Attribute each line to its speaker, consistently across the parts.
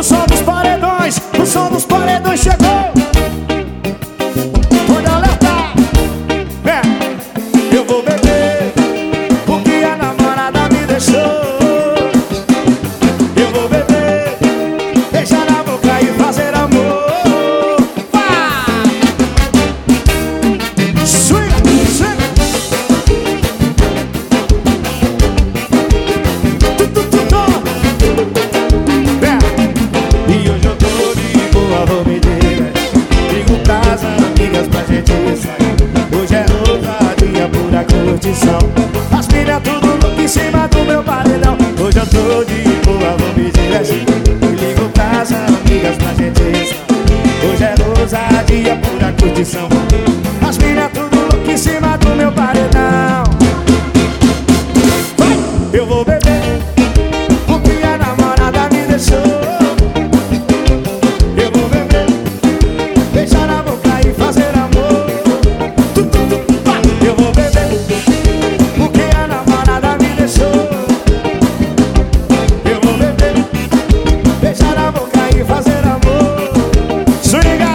Speaker 1: O som dos paredões, o som dos paredões chegou. Pode alertar. Eu vou beber porque a namorada me deixou. Eu vou beber, beijar na boca e fazer amor. Swing, swing. E hoje eu tô de boa, vou me divertir. Ligo pras amigas pra gente sair. Hoje é ousadia, pura curtição. As milhas tudo louco em cima do meu paredão. Hoje eu tô de boa, vou me divertir. Ligo pras amigas pra gente sair. Hoje é ousadia, pura curtição. As milhas tudo louco em cima do meu paredão. Vai! Eu vou beber porque a namorada me deixou. Eu vou beber, beijar na boca e fazer amor. Eu vou beber porque a namorada me deixou. Eu vou beber, beijar na boca e fazer amor. Swinga!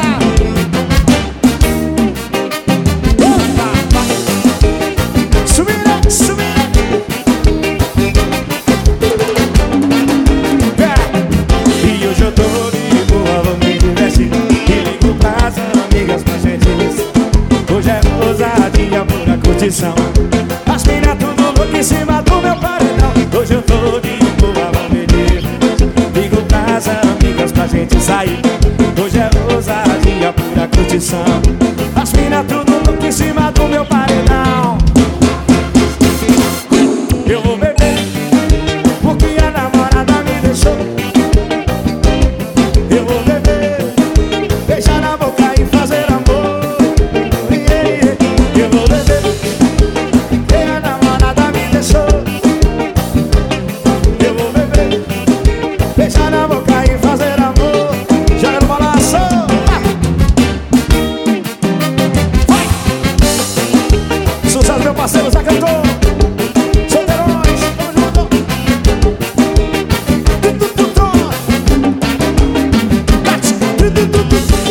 Speaker 1: Subira, subira. E hoje eu tô de boa, vou me divertir. E ligo pras amigas pra gente isso. Hoje é ousadia, pura curtição. As minas tudo louco em cima do meu paredão. Hoje eu tô de boa, vou me divertir. Ligo pras amigas pra gente sair. Hoje é ousadia, pura curtição. As minas tudo louco em cima do meu paredão. Eu vou beber porque a namorada me deixou. Eu vou beber, beijar na boca e fazer amor. Eu vou beber porque a namorada me deixou. Eu vou beber, beijar na boca e fazer amor. Joga no balanço. Vai! Sucesso, meu parceiro, já cantou. Solteirões, tamo junto. Bate.